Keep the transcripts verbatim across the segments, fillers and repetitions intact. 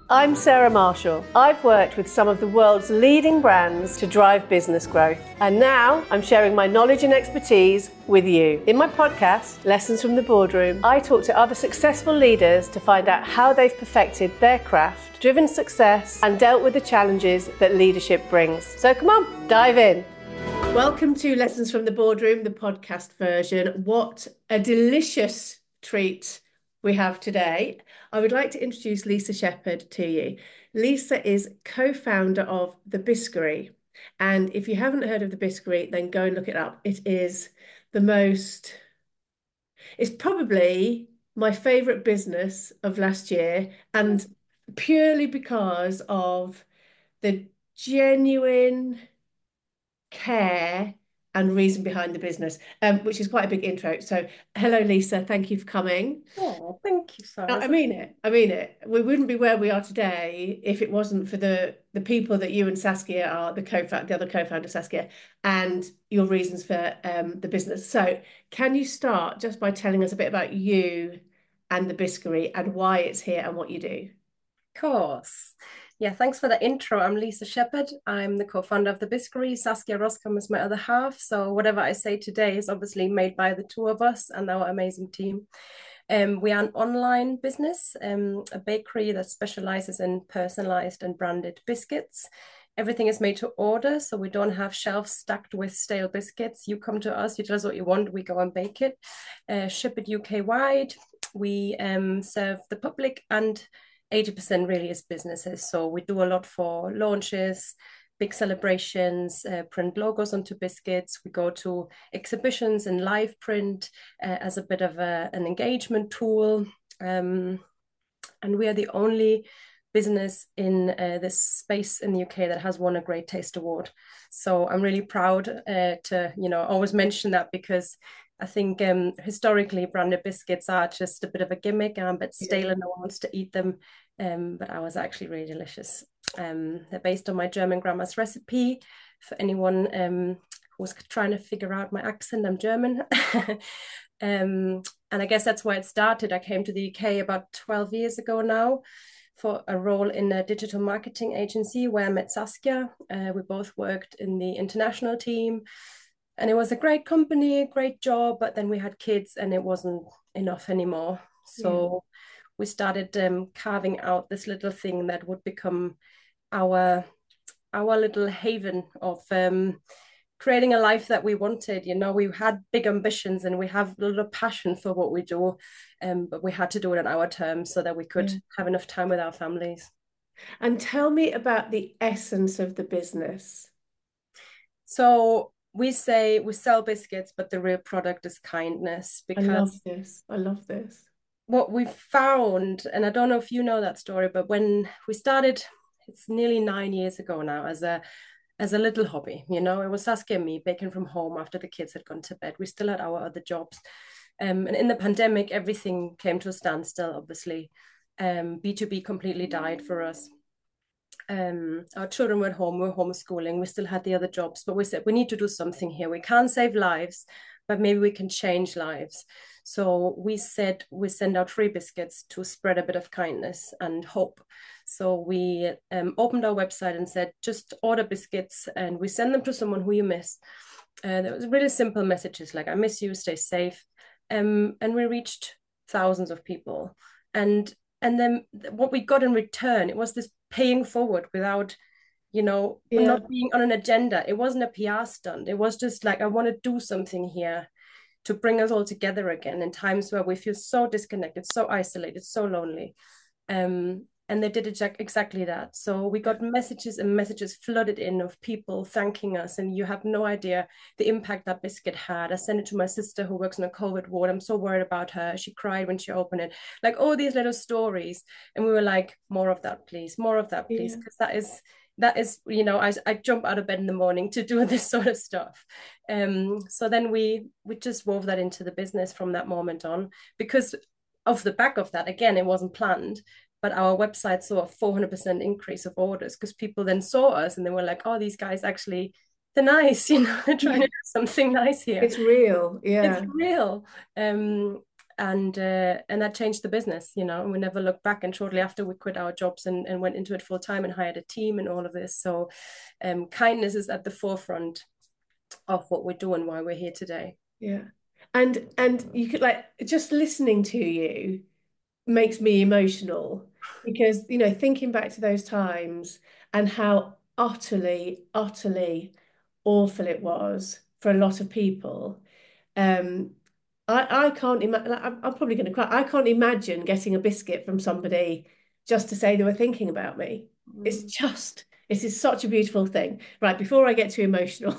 I'm Sarah Marshall. I've worked with some of the world's leading brands to drive business growth. And now I'm sharing my knowledge and expertise with you. In my podcast, Lessons from the Boardroom, I talk to other successful leaders to find out how they've perfected their craft, driven success, and dealt with the challenges that leadership brings. So come on, dive in. Welcome to Lessons from the Boardroom, the podcast version. What a delicious treat we have today. I would like to introduce Lisa Shepherd to you. Lisa is co-founder of The Biscuery. And if you haven't heard of The Biscuery, then go and look it up. It is the most, it's probably my favourite business of last year, and purely because of the genuine care and reason behind the business, um, which is quite a big intro. So hello, Lisa. Thank you for coming. Oh, thank you, Sarah. I mean it. I mean it. We wouldn't be where we are today if it wasn't for the the people that you and Saskia are, the co the other co-founder Saskia, and your reasons for um, the business. So can you start just by telling us a bit about you and the Biscuery and why it's here and what you do? Of course. Yeah, thanks for the intro. I'm Lisa Shepherd. I'm the co-founder of The Biscuery. Saskia Roscom is my other half. So whatever I say today is obviously made by the two of us and our amazing team. Um, we are an online business, um, a bakery that specializes in personalized and branded biscuits. Everything is made to order, so we don't have shelves stacked with stale biscuits. You come to us, you tell us what you want, we go and bake it, uh, ship it U K wide. We um, serve the public, and eighty percent really is businesses. So we do a lot for launches, big celebrations, uh, print logos onto biscuits. We go to exhibitions and live print uh, as a bit of a, an engagement tool. Um, and we are the only business in uh, this space in the U K that has won a Great Taste Award. So I'm really proud uh, to, you know, always mention that, because I think um, historically branded biscuits are just a bit of a gimmick and a bit stale, yeah, and no one wants to eat them. Um, but ours are actually really delicious. Um, they're based on my German grandma's recipe. For anyone um, who's trying to figure out my accent, I'm German. um, and I guess that's why it started. I came to the U K about twelve years ago now for a role in a digital marketing agency where I met Saskia. Uh, we both worked in the international team. And it was a great company, a great job, but then we had kids and it wasn't enough anymore. So yeah, we started um, carving out this little thing that would become our our little haven of um, creating a life that we wanted. You know, we had big ambitions and we have a little passion for what we do, um, but we had to do it on our terms so that we could, yeah, have enough time with our families. And tell me about the essence of the business. So we say we sell biscuits, but the real product is kindness. I love Because this. I love this. what we found, and I don't know if you know that story, but when we started, it's nearly nine years ago now, as a as a little hobby, you know, it was Saskia and me baking from home after the kids had gone to bed. We still had our other jobs. Um, and in the pandemic, everything came to a standstill, obviously. Um, B two B completely died for us. Um, our children were at home, we were homeschooling, we still had the other jobs, but we said we need to do something here. We can't save lives, but maybe we can change lives. So we said we send out free biscuits to spread a bit of kindness and hope. So we um, opened our website and said, just order biscuits and we send them to someone who you miss. And it was really simple messages like, I miss you, stay safe. Um, and we reached thousands of people. And and then what we got in return, it was this paying forward without, you know, yeah, not being on an agenda. It wasn't a P R stunt. It was just like, I want to do something here to bring us all together again in times where we feel so disconnected, so isolated, so lonely. Um, and they did exactly that. So we got messages and messages flooded in of people thanking us, and you have no idea the impact that biscuit had. I sent it to my sister who works in a COVID ward. I'm so worried about her. She cried when she opened it. Like all these little stories. And we were like, more of that, please, more of that, please. Because yeah, that is that is, you know, I, I jump out of bed in the morning to do this sort of stuff. Um, so then we we just wove that into the business from that moment on, because off the back of that, again, it wasn't planned, but our website saw a four hundred percent increase of orders because people then saw us and they were like, oh, these guys actually, they're nice, you know, they're trying to do something nice here. It's real. Yeah. It's real. Um, and uh, and that changed the business, you know, and we never looked back. And shortly after, we quit our jobs and, and went into it full time and hired a team and all of this. So um, kindness is at the forefront of what we do and why we're here today. Yeah. And and you could like just listening to you makes me emotional because, you know, thinking back to those times and how utterly, utterly awful it was for a lot of people. Um, I, I can't imagine, I'm, I'm probably going to cry. I can't imagine getting a biscuit from somebody just to say they were thinking about me. It's Mm. just, this is such a beautiful thing. Right, before I get too emotional,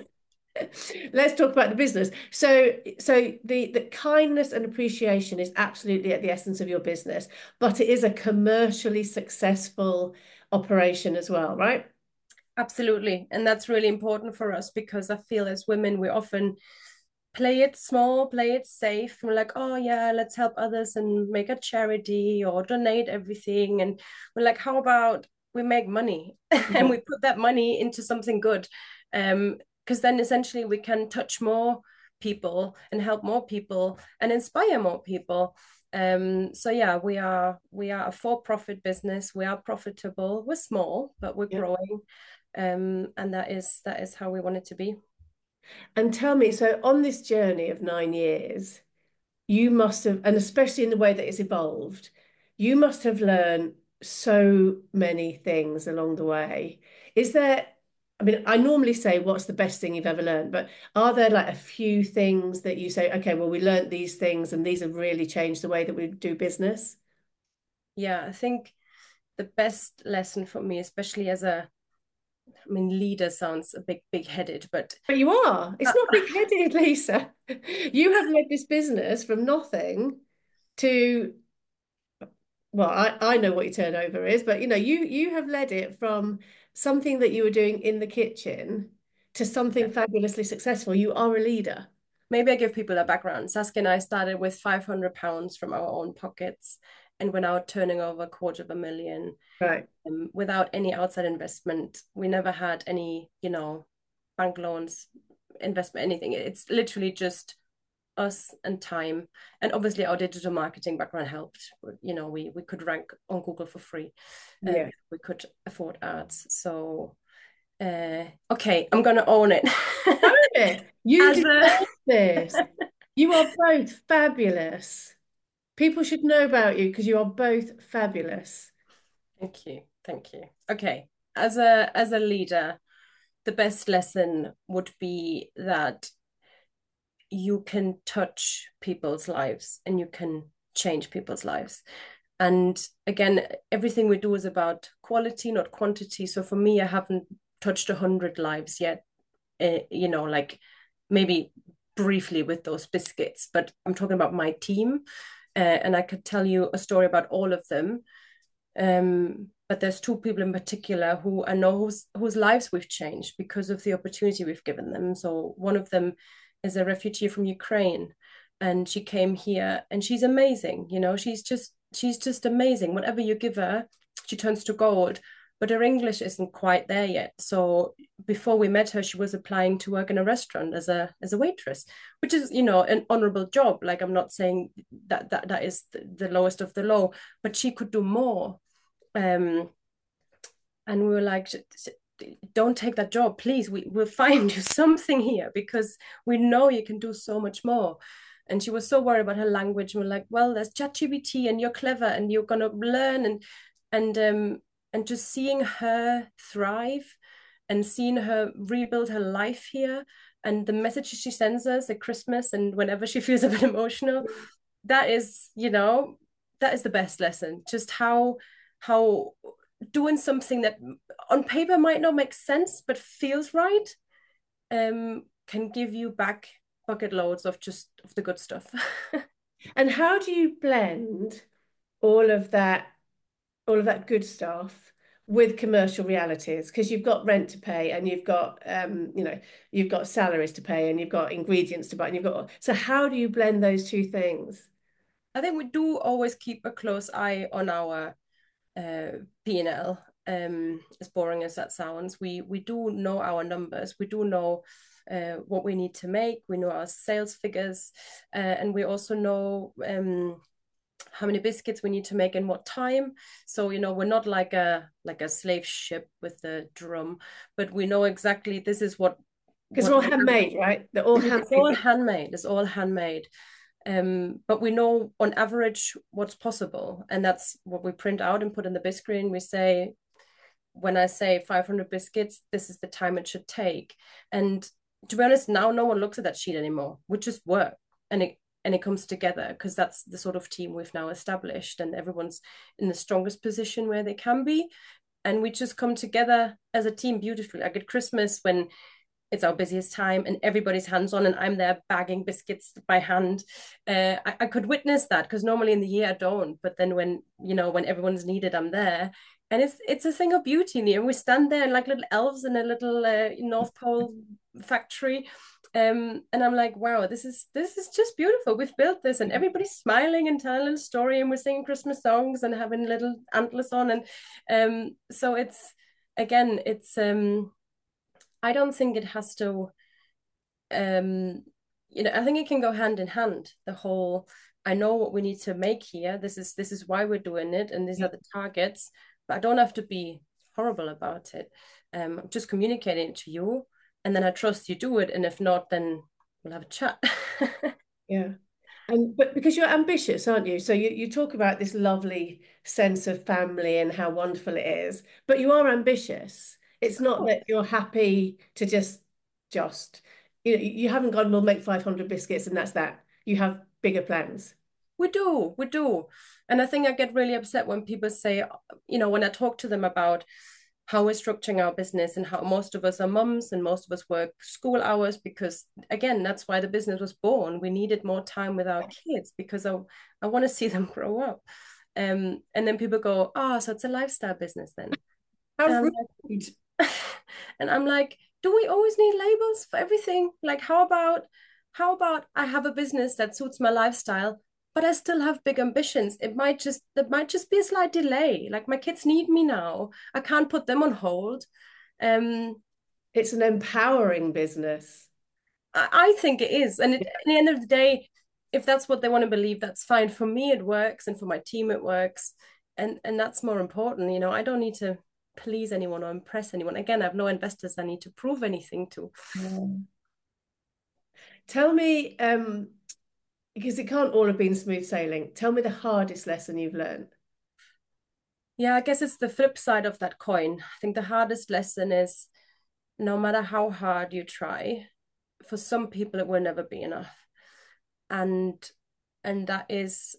let's talk about the business. So, so the the kindness and appreciation is absolutely at the essence of your business, but it is a commercially successful operation as well, right? Absolutely. And that's really important for us because I feel as women, we often play it small, play it safe. We're like, oh yeah, let's help others and make a charity or donate everything. And we're like, how about we make money and Yeah. we put that money into something good? Um, because then essentially we can touch more people and help more people and inspire more people. Um, so yeah, we are we are a for-profit business. We are profitable. We're small, but we're Yeah. growing. Um, and that is that is how we want it to be. And tell me, so on this journey of nine years, you must have, and especially in the way that it's evolved, you must have learned so many things along the way. Is there, I mean, I normally say, what's the best thing you've ever learned? But are there like a few things that you say, okay, well, we learned these things and these have really changed the way that we do business? Yeah, I think the best lesson for me, especially as a, I mean, leader sounds a big, big headed, but But you are. It's uh, not big-headed, Lisa. You have led this business from nothing to, well, I, I know what your turnover is, but you know, you you have led it from something that you were doing in the kitchen to something fabulously successful. You are a leader. maybe I give people a background. Saskia and I started with five hundred pounds from our own pockets, and we're now turning over a quarter of a million Right. um, without any outside investment. We never had any, you know, bank loans, investment, anything. It's literally just us and time, and obviously our digital marketing background helped. You know, we we could rank on Google for free, uh, Yeah. we could afford ads. So uh okay, I'm gonna own it. Own it. You As a deserve this. You are both fabulous. People should know about you because you are both fabulous. thank you, thank you. Okay, as a as a leader, the best lesson would be that you can touch people's lives and you can change people's lives. And again, everything we do is about quality, not quantity. So for me, I haven't touched a hundred lives yet. Uh, you know, like maybe briefly with those biscuits, but I'm talking about my team, uh, and I could tell you a story about all of them. Um, but there's two people in particular who I know whose whose lives we've changed because of the opportunity we've given them. So one of them is a refugee from Ukraine, and she came here, and she's amazing. You know, she's just she's just amazing. Whatever you give her, she turns to gold. But her English isn't quite there yet. So before we met her, she was applying to work in a restaurant as a as a waitress, which is, you know, an honorable job. Like, I'm not saying that that that is the, the lowest of the low, but she could do more. Um, and we were like, don't take that job, please. We will find you something here because we know you can do so much more. And she was so worried about her language. And we're like, well, there's ChatGPT and you're clever and you're gonna learn, and and um and just seeing her thrive and seeing her rebuild her life here, and the messages she sends us at Christmas and whenever she feels a bit emotional, that is, you know, that is the best lesson. Just how how doing something that on paper might not make sense but feels right, um can give you back bucket loads of just of the good stuff. And how do you blend all of that, all of that good stuff with commercial realities? Because you've got rent to pay and you've got um, you know, you've got salaries to pay and you've got ingredients to buy and you've got, so how do you blend those two things? I think we do always keep a close eye on our uh, P and L. Um, as boring as that sounds, we we do know our numbers. We do know uh, what we need to make. We know our sales figures, uh, and we also know um, how many biscuits we need to make in what time. So, you know, we're not like a like a slave ship with a drum, but we know exactly this is what Because what they're all handmade, right? They're all it's all handmade. handmade. It's all handmade. Um, but we know on average what's possible, and that's what we print out and put in the biscuit. We say, when I say five hundred biscuits, this is the time it should take. And to be honest, now no one looks at that sheet anymore. We just work, and it and it comes together because that's the sort of team we've now established, and everyone's in the strongest position where they can be, and we just come together as a team beautifully. Like at Christmas when it's our busiest time and everybody's hands on and I'm there bagging biscuits by hand. Uh, I, I could witness that because normally in the year I don't, but then when, you know, when everyone's needed, I'm there. And it's it's a thing of beauty. And we stand there like little elves in a little uh, North Pole factory. Um, and I'm like, wow, this is this is just beautiful. We've built this, and everybody's smiling and telling a little story, and we're singing Christmas songs and having little antlers on. And um, so it's again, it's um I don't think it has to um you know, I think it can go hand in hand. The whole I know what we need to make here. This is this is why we're doing it, and these are the targets, but I don't have to be horrible about it. Um, I'm just communicating it to you, and then I trust you do it. And if not, then we'll have a chat. Yeah. And but because you're ambitious, aren't you? So you, you talk about this lovely sense of family and how wonderful it is, but you are ambitious. It's not that you're happy to just just you know, you haven't gone, we'll make five hundred biscuits and that's that. You have bigger plans. We do, we do. And I think I get really upset when people say, you know, when I talk to them about how we're structuring our business and how most of us are mums and most of us work school hours because, again, that's why the business was born. We needed more time with our kids because I, I want to see them grow up. Um, and then people go, oh, so it's a lifestyle business then. How And I'm rude. like, and I'm like, do we always need labels for everything? Like, how about how about I have a business that suits my lifestyle, but I still have big ambitions? It might just there might just be a slight delay. Like my kids need me now. I can't put them on hold. Um, It's an empowering business. I, I think it is. And it, at the end of the day, if that's what they want to believe, that's fine. For me, it works, and for my team, it works. And and that's more important. You know, I don't need to please anyone or impress anyone. Again, I have no investors I need to prove anything to. Mm. Tell me, um, because it can't all have been smooth sailing. Tell me the hardest lesson you've learned. Yeah, I guess it's the flip side of that coin. I think the hardest lesson is no matter how hard you try, for some people it will never be enough. And and that is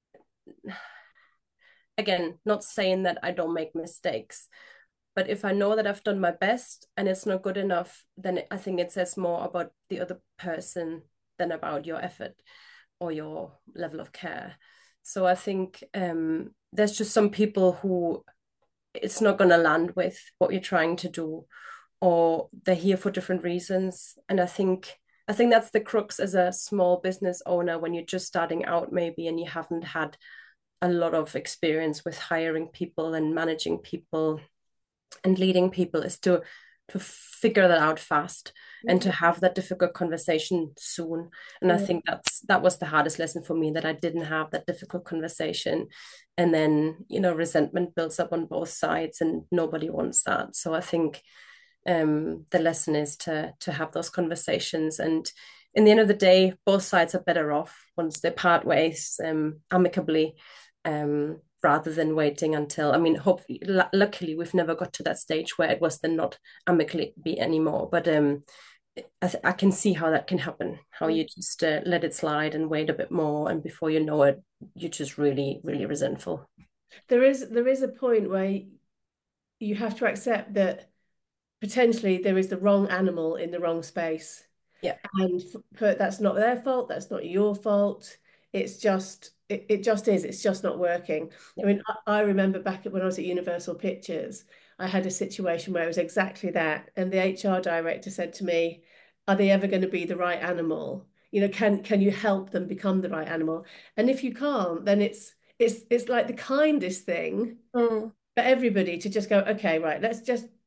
again, not saying that I don't make mistakes, but if I know that I've done my best and it's not good enough, then I think it says more about the other person than about your effort or your level of care. So I think um, there's just some people who it's not going to land with what you're trying to do, or they're here for different reasons. And I think I think that's the crux as a small business owner when you're just starting out, maybe, and you haven't had a lot of experience with hiring people and managing people and leading people, is to to figure that out fast and to have that difficult conversation soon. And I think that's that was the hardest lesson for me, that I didn't have that difficult conversation. And then, you know, resentment builds up on both sides and nobody wants that. So I think um, the lesson is to to have those conversations. And in the end of the day, both sides are better off once they part ways um, amicably. Um, rather than waiting until, I mean, hopefully, l- luckily, we've never got to that stage where it was then not amicably anymore. But um, I, th- I can see how that can happen, how you just uh, let it slide and wait a bit more. And before you know it, you're just really, really resentful. There is there is a point where you have to accept that potentially there is the wrong animal in the wrong space. Yeah. And for, that's not their fault, that's not your fault. It's just it, it just is, it's just not working. Yeah. I mean, I, I remember back when I was at Universal Pictures, I had a situation where it was exactly that. And the H R director said to me, are they ever going to be the right animal? You know, can can you help them become the right animal? And if you can't, then it's it's it's like the kindest thing Mm. for everybody to just go, okay, right, let's just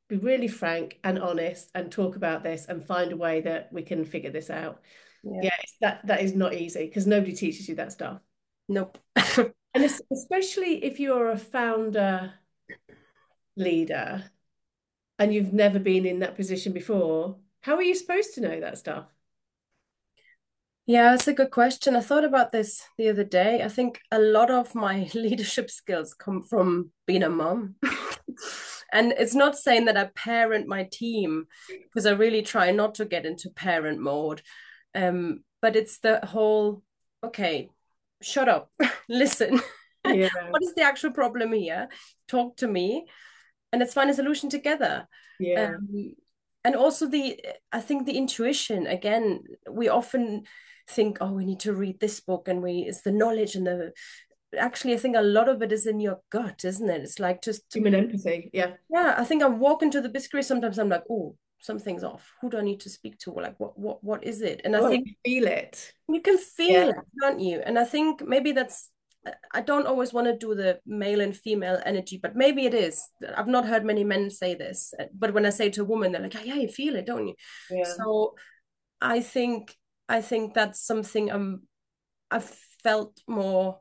be really frank and honest and talk about this and find a way that we can figure this out. Yeah. Yeah, it's, that that is not easy because nobody teaches you that stuff. Nope. And es- especially if you're a founder leader and you've never been in that position before, how are you supposed to know that stuff? Yeah, it's a good question. I thought about this the other day. I think a lot of my leadership skills come from being a mom. And it's not saying that I parent my team, because I really try not to get into parent mode. Um, but it's the whole, okay, shut up, listen. Yeah, What is the actual problem here? Talk to me, and let's find a solution together. yeah. Um, and also the, I think the intuition, again, we often think, oh, we need to read this book, and we, it's the knowledge and the, actually, I think a lot of it is in your gut, isn't it? It's like just, Human empathy. Yeah. yeah, I think I'm walking to the biscuit, sometimes I'm like, oh, something's off. Who do I need to speak to? Like, what, what, what is it? And I Oh, think you feel it. you can Yeah. feel it, can't you? And I think maybe that's, I don't always want to do the male and female energy, but maybe it is. I've not heard many men say this, but when I say to a woman, they're like, yeah, yeah, you feel it, don't you? Yeah. So I think, I think that's something I'm, I've felt more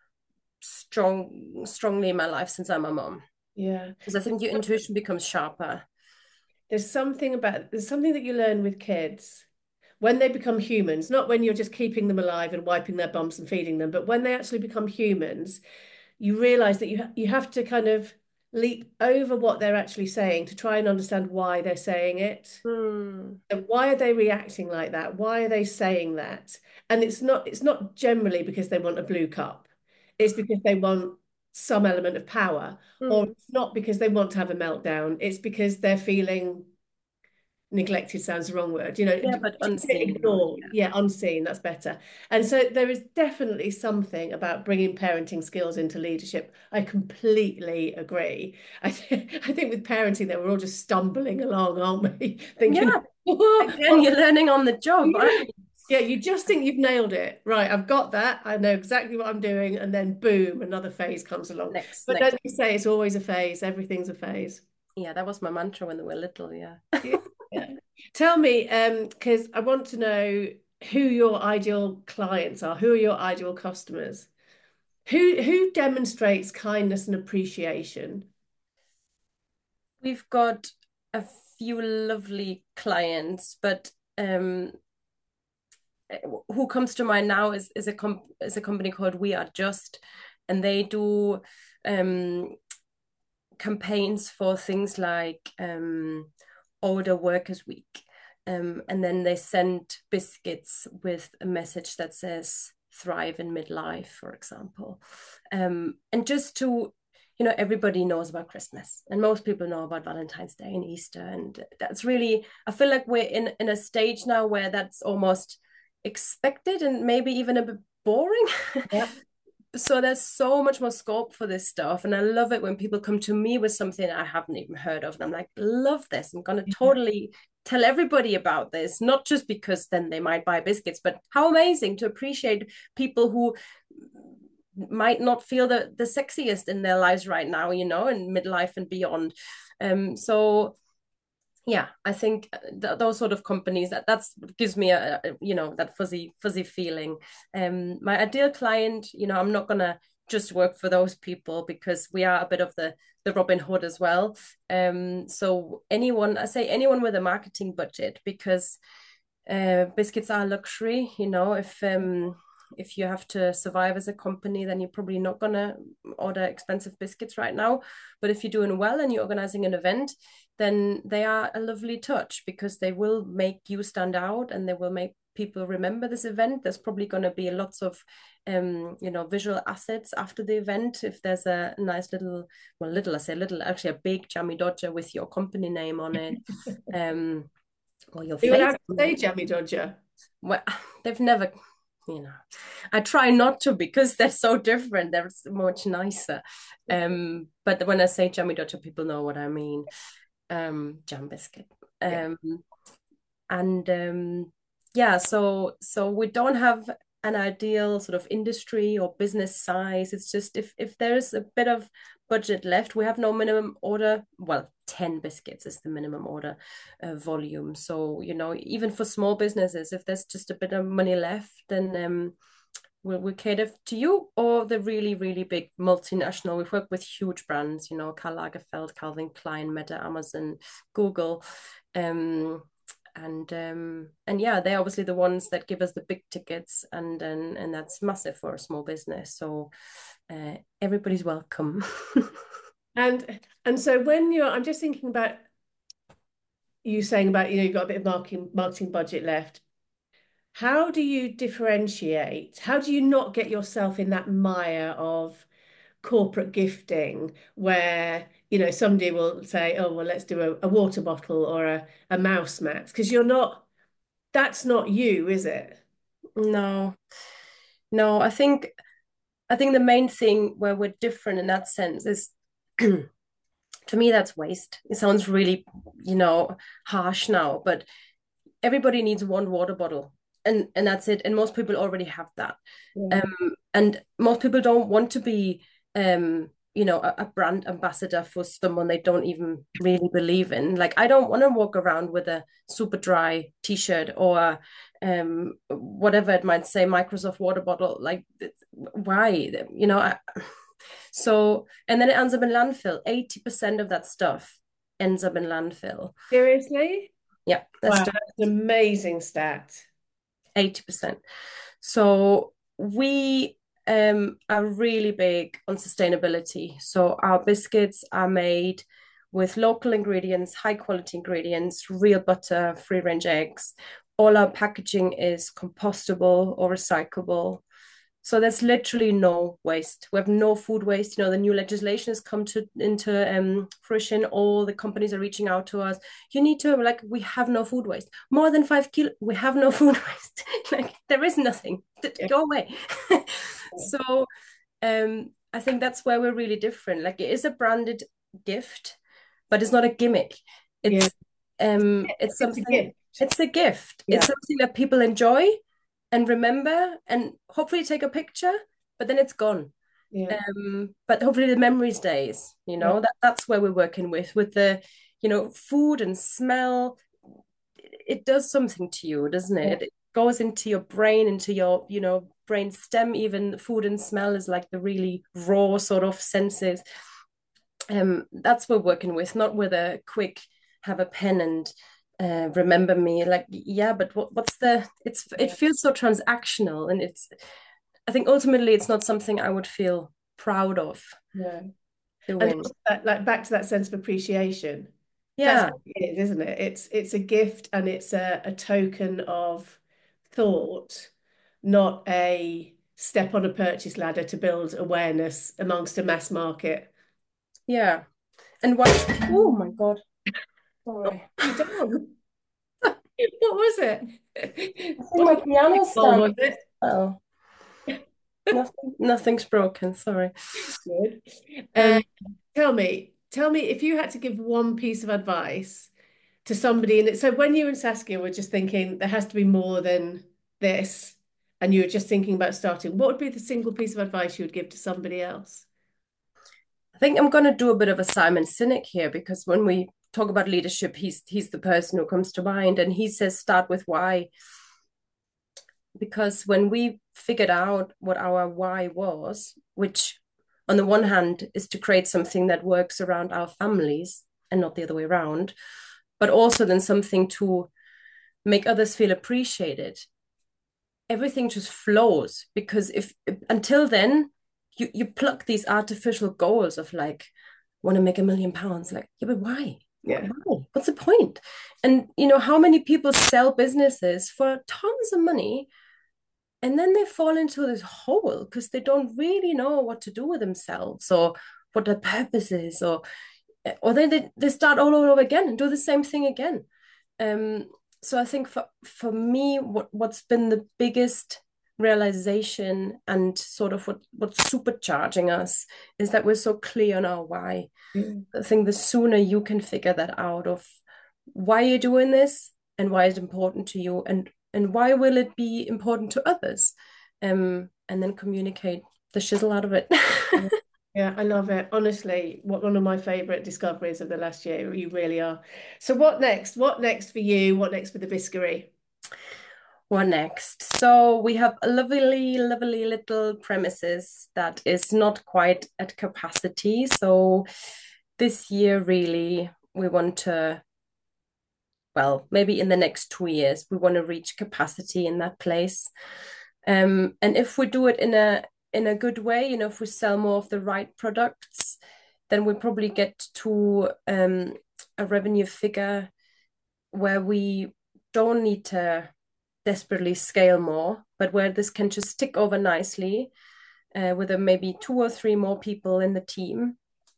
strong, strongly in my life since I'm a mom. Yeah. Because I think your intuition becomes sharper. There's something about there's something that you learn with kids when they become humans, not when you're just keeping them alive and wiping their bums and feeding them, but when they actually become humans, you realize that you ha you have to kind of leap over what they're actually saying to try and understand why they're saying it. Hmm. And why are they reacting like that? Why are they saying that? And it's not it's not generally because they want a blue cup. It's because they want some element of power, or Hmm. it's not because they want to have a meltdown. It's because they're feeling neglected sounds the wrong word, you know, Yeah, but unseen. ignored. Yeah. Yeah, unseen, that's better. And so there is definitely something about bringing parenting skills into leadership. I completely agree. I, th I think with parenting that we're all just stumbling along, aren't we? Thinking, Yeah. Again, oh, you're learning on the job, aren't yeah. you? Yeah, you just think you've nailed it. Right, I've got that. I know exactly what I'm doing. And then boom, another phase comes along. Next, But next. don't you say it's always a phase, everything's a phase. Yeah, that was my mantra when they were little. Yeah. Yeah. Yeah. Tell me, um, because I want to know who your ideal clients are, who are your ideal customers? Who who demonstrates kindness and appreciation? We've got a few lovely clients, but um, who comes to mind now is is a comp is a company called We Are Just, and they do um campaigns for things like um Older Workers Week. Um, and then they send biscuits with a message that says thrive in midlife, for example. Um, and just to, you know, everybody knows about Christmas and most people know about Valentine's Day and Easter. And that's really, I feel like we're in, in a stage now where that's almost expected and maybe even a bit boring. Yeah. So there's so much more scope for this stuff, and I love it when people come to me with something I haven't even heard of, and I'm like, love this, I'm gonna totally tell everybody about this, not just because then they might buy biscuits, but how amazing to appreciate people who might not feel the the sexiest in their lives right now, you know, in midlife and beyond. Um so yeah, I think th those sort of companies, that that's gives me a, a you know, that fuzzy fuzzy feeling. Um, my ideal client, you know, I'm not gonna just work for those people because we are a bit of the the Robin Hood as well. Um, so anyone, I say anyone with a marketing budget, because uh, biscuits are luxury. You know, if um if you have to survive as a company, then you're probably not gonna order expensive biscuits right now. But if you're doing well and you're organizing an event, then they are a lovely touch because they will make you stand out and they will make people remember this event. There's probably going to be lots of um you know, visual assets after the event. If there's a nice little, well, little, I say little, actually a big jammy dodger with your company name on it, um or your Are you face allowed to on say it. Jammy Dodger? Well, they've never, you know, I try not to because they're so different. They're much nicer. Um, but when I say jammy dodger, people know what I mean. Um, jam biscuit. Yeah. Um, and um, yeah, so so we don't have an ideal sort of industry or business size. It's just if if there's a bit of budget left. We have no minimum order. Well, ten biscuits is the minimum order uh, volume. So, you know, even for small businesses, if there's just a bit of money left, then um, we'll, we'll cater to you or the really, really big multinational. We've worked with huge brands, you know, Karl Lagerfeld, Calvin Klein, Meta, Amazon, Google. Um, and um, and yeah, they're obviously the ones that give us the big tickets, and and, and that's massive for a small business. So uh, everybody's welcome. And and so when you're, I'm just thinking about you saying about, you know, you've got a bit of marketing marketing budget left. How do you differentiate? How do you not get yourself in that mire of corporate gifting where, you know, somebody will say, oh, well, let's do a, a water bottle or a, a mouse mat? Because you're not, that's not you, is it? No, no, I think I think the main thing where we're different in that sense is to me that's waste. It sounds really, you know, harsh now, but everybody needs one water bottle, and and that's it. And most people already have that. Yeah. Um, and most people don't want to be um, you know, a, a brand ambassador for someone they don't even really believe in. Like I don't want to walk around with a super dry t-shirt or um whatever it might say, Microsoft water bottle. Like why? You know, I, so and then it ends up in landfill. eighty percent of that stuff ends up in landfill. Seriously? Yeah, that's Wow, that's an amazing stat. eighty percent. So we um, are really big on sustainability. So our biscuits are made with local ingredients, high quality ingredients, real butter, free range eggs. All our packaging is compostable or recyclable. So there's literally no waste. We have no food waste. You know, the new legislation has come to into um, fruition. All the companies are reaching out to us. You need to, like, we have no food waste. More than five kilo, we have no food waste. Like there is nothing. Yeah. Go away. So um, I think that's where we're really different. Like it is a branded gift, but it's not a gimmick. Yeah. It's um, it's It's a something. gift. It's a gift. Yeah. It's something that people enjoy and remember and hopefully take a picture, but then it's gone. Yeah. Um, but hopefully the memory stays, you Yeah. know, that that's where we're working with, with the, you know, food and smell. It, it does something to you, doesn't Yeah. it? It goes into your brain, into your, you know, brain stem. Even food and smell is like the really raw sort of senses. Um, that's what we're working with, not with a quick have a pen and uh, remember me. Like, yeah, but what, what's the? It's it Yeah. feels so transactional, and it's. I think ultimately it's not something I would feel proud of Yeah. And doing. also that, like back to that sense of appreciation. That's Yeah, what it is, isn't it? It's it's a gift and it's a, a token of thought, not a step on a purchase ladder to build awareness amongst a mass market. yeah. And what? Oh my God! Oh, Sorry, you don't. What was it? I think my Wasn't piano oh, stand. was it? Oh, nothing, nothing's broken. Sorry. Good. Uh, Um, tell me, tell me if you had to give one piece of advice to somebody, and so when you and Saskia were just thinking there has to be more than this, and you were just thinking about starting, what would be the single piece of advice you would give to somebody else? I think I'm going to do a bit of a Simon Sinek here because when we talk about leadership, he's he's the person who comes to mind, and he says start with why. Because when we figured out what our why was, which on the one hand is to create something that works around our families and not the other way around, but also then something to make others feel appreciated, everything just flows. Because if until then you you pluck these artificial goals of like want to make a million pounds, like yeah, but why? Yeah. Why? What's the point? And you know how many people sell businesses for tons of money and then they fall into this hole because they don't really know what to do with themselves or what their purpose is, or or then they, they start all over again and do the same thing again. Um, so I think for for me, what what's been the biggest realization and sort of what what's supercharging us is that we're so clear on our why. Yeah. I think the sooner you can figure that out of why you're doing this and why it's important to you, and and why will it be important to others, um, and then communicate the shizzle out of it. Yeah, I love it. Honestly, what one of my favorite discoveries of the last year. You really are. So what next? What next for you? What next for the Biscuitery? What next? So we have a lovely, lovely little premises that is not quite at capacity. So this year, really, we want to, well, maybe in the next two years, we want to reach capacity in that place. Um, and if we do it in a in a good way, you know, if we sell more of the right products, then we probably get to um, a revenue figure where we don't need to desperately scale more, but where this can just tick over nicely uh, with a, maybe two or three more people in the team,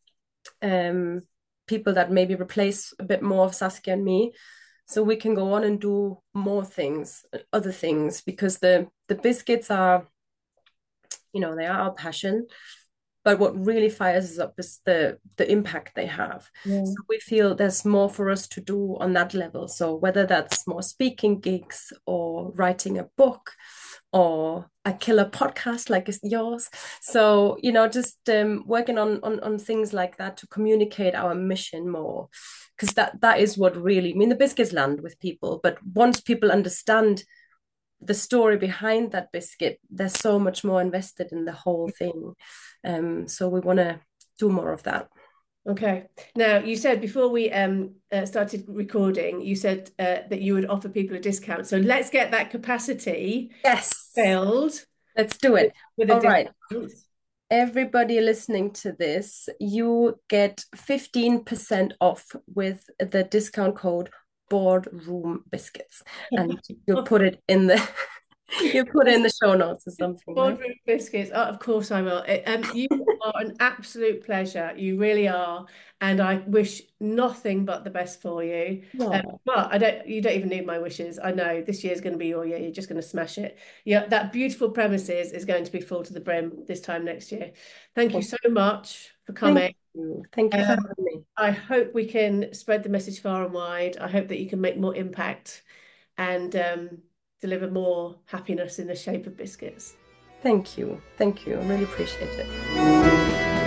um, people that maybe replace a bit more of Saskia and me, so we can go on and do more things, other things, because the the biscuits are, you know, they are our passion. But what really fires us up is the the impact they have. Yeah. So we feel there's more for us to do on that level. So whether that's more speaking gigs or writing a book or a killer podcast like is yours. So, you know, just um, working on, on on things like that to communicate our mission more. Because that that is what really, I mean, the biscuits land with people, but once people understand the story behind that biscuit, they're so much more invested in the whole thing. Um, so we want to do more of that. Okay. Now, you said before we um uh, started recording, you said uh, that you would offer people a discount. So let's get that capacity Yes, filled let's do with, it. with a All right. discount. Everybody listening to this, you get fifteen percent off with the discount code boardroom biscuits. And you'll put it in the you put it in the show notes or something, right? Boardroom biscuits. Oh, of course I will. It- um, you are an absolute pleasure. You really are, and I wish nothing but the best for you. Um, No. but I don't. You don't even need my wishes. I know this year's going to be your year. You're just going to smash it. Yeah, that beautiful premises is going to be full to the brim this time next year. Thank you so much for Thank coming. you. Thank you for Um, having me. I hope we can spread the message far and wide. I hope that you can make more impact and um, deliver more happiness in the shape of biscuits. Thank you. Thank you. I really appreciate it.